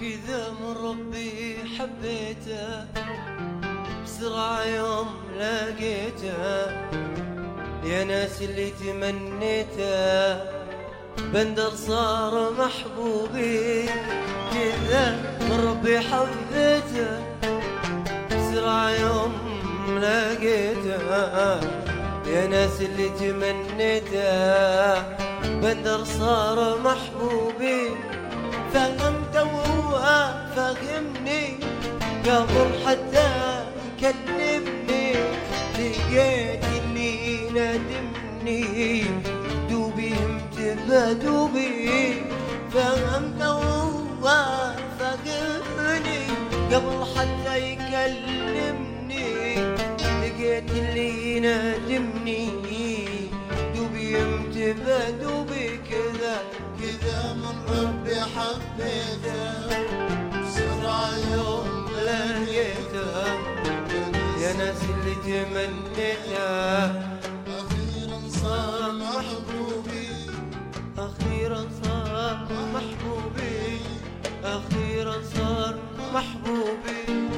كذا من ربي حبيته بسرعة يوم لقيته يا ناس اللي تمنيته بندر صار محبوبي كذا من ربي حبيته بسرعة يوم لقيته يا ناس اللي تمنيته بندر صار محبوبي فهمت وهو فهمني قبل حتى يكلمني لقيت اللي نادمني دوبي امتبه دوبي فهمت وهو فهمني قبل حتى يكلمني لقيت اللي نادمني دوبي امتبه دوبي كذا كذا من ربي حبيته بسرعة يوم لقيته يا ناس اللي تمنيته أخيرا صار محبوبي أخيرا صار محبوبي أخيرا صار محبوبي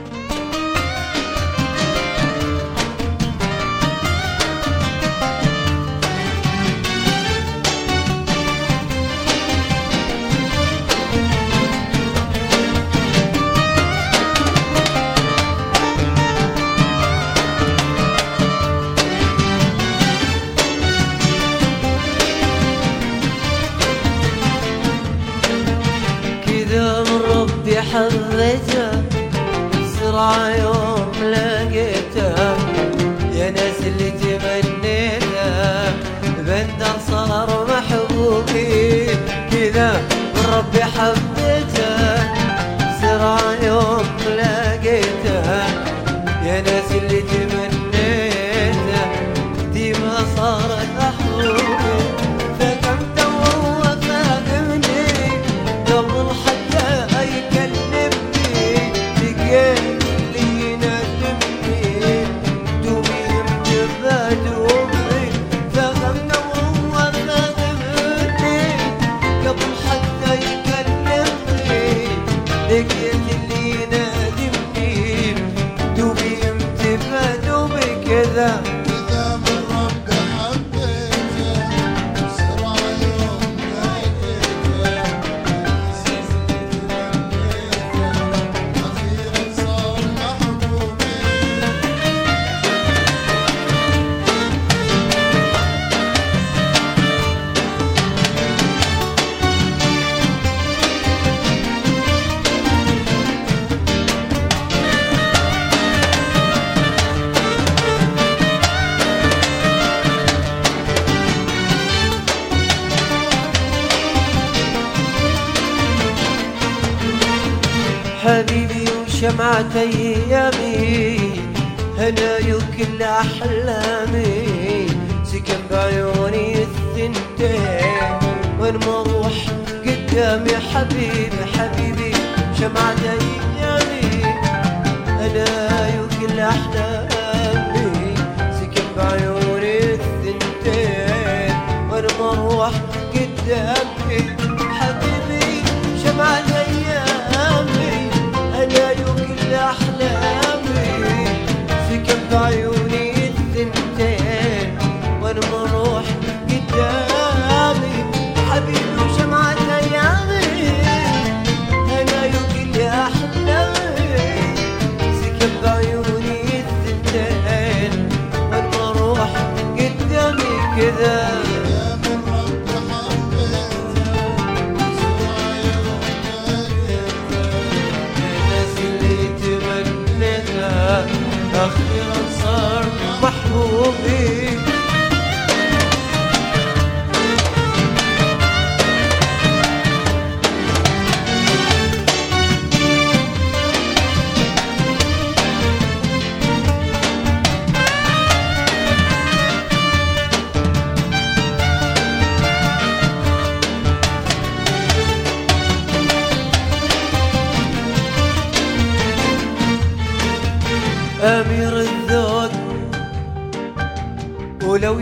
حبيته بسرعة يوم لقيته يا ناس اللي تمنيته بندر صار محبوبي كذا من ربي حبيته بسرعة يوم لقيته يا ناس اللي تمنيته ديما صارت محبوبي فهمت وهو فهمني قبل كذا من ربي حبيته بسرعة يوم لقيته أخيرا صار محبوبي حبيبي وشمعة أيامي هنايا وكل أحلامي سكن بعيوني الثنتين وين ما أروح قدامي حبيبي حبيبي شمعة أيامي هنايا وكل أحلامي سكن بعيوني الثنتين وين ما أروح قدامي حبيبي شمعة أيامي أنا يوكل أحلامي سكن بعيوني الثنتين وأنا بروح قدامي حبيبي وشمعة أيامي أنا يوكل أحلامي سكن بعيوني الثنتين وأنا بروح قدامي كذا أخيرا صار محبوبي أمير الذوق ولو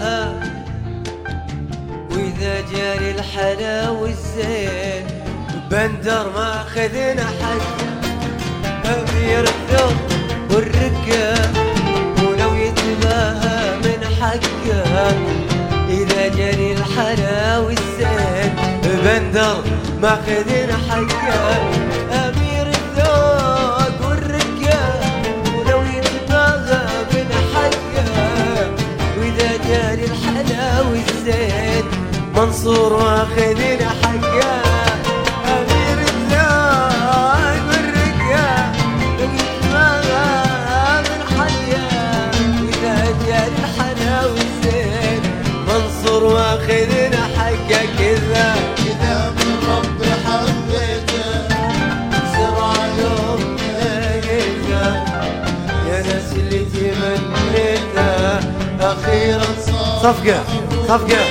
يتباهى وإذا جاري الحلا والزين بندر ماخذنا حقه أمير الذوق والرقة ولو يتباهى من حقه إذا جاني الحلا والزين بندر ماخذنا حقه أمير الذوق والرقة ولو يتباهى من حقه وإذا جاني الحلا والزين منصور واخذنا حقه أمير الذوق والرقة لو يتباهى من حقه وإذا جاني الحلا والزين منصور واخذنا حقه كذا كذا من ربي حبيته سرع يوم لقيته يا ناس اللي تمنيته أخيرا صفقة صفقة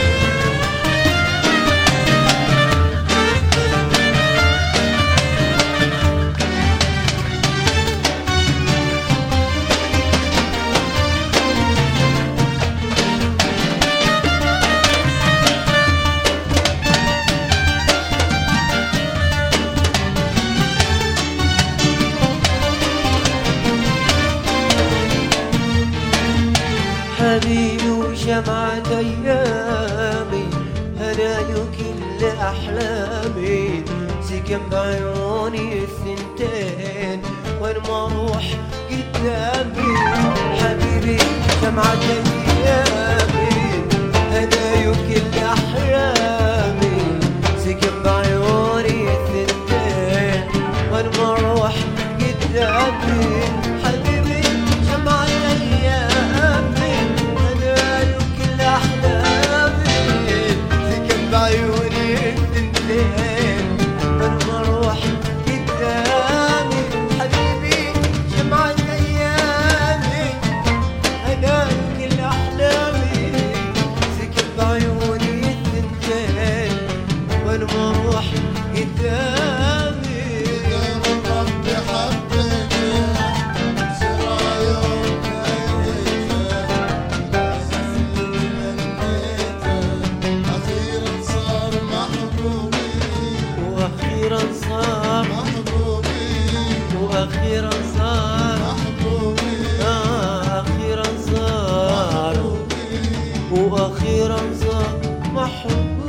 حبيبي وشمعة أيامي هنايا كل أحلامي سكن بعيوني الثنتين وين ما أروح قدامي حبيبي شمعة أيامي هنايا كل أحلامي سكن بعيوني الثنتين وين ما أروح قدامي حبيبي شمعة أيامي بعيوني الثنتين من مروح قدامي حبيبي شمعة أيامي أنا كل أحلامي سكن بعيوني الثنتين من مروح قدامي كذا من ربي حبيته سرع يوم لقيته أخيرا صار محبوبي وأخيرا صار محبوبي وأخيرا صار محبوبي أخيرا صار وأخيرا صار محبوب